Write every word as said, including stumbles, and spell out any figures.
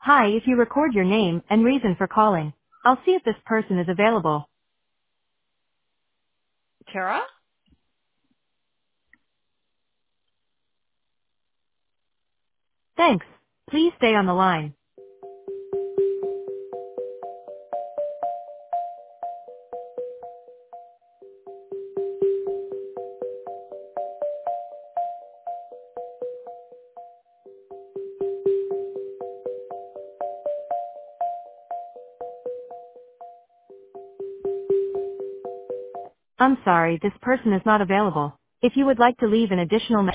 Hi, if you record your name and reason for calling, I'll see if this person is available. Tara? Thanks. Please stay on the line. I'm sorry, this person is not available. If you would like to leave an additional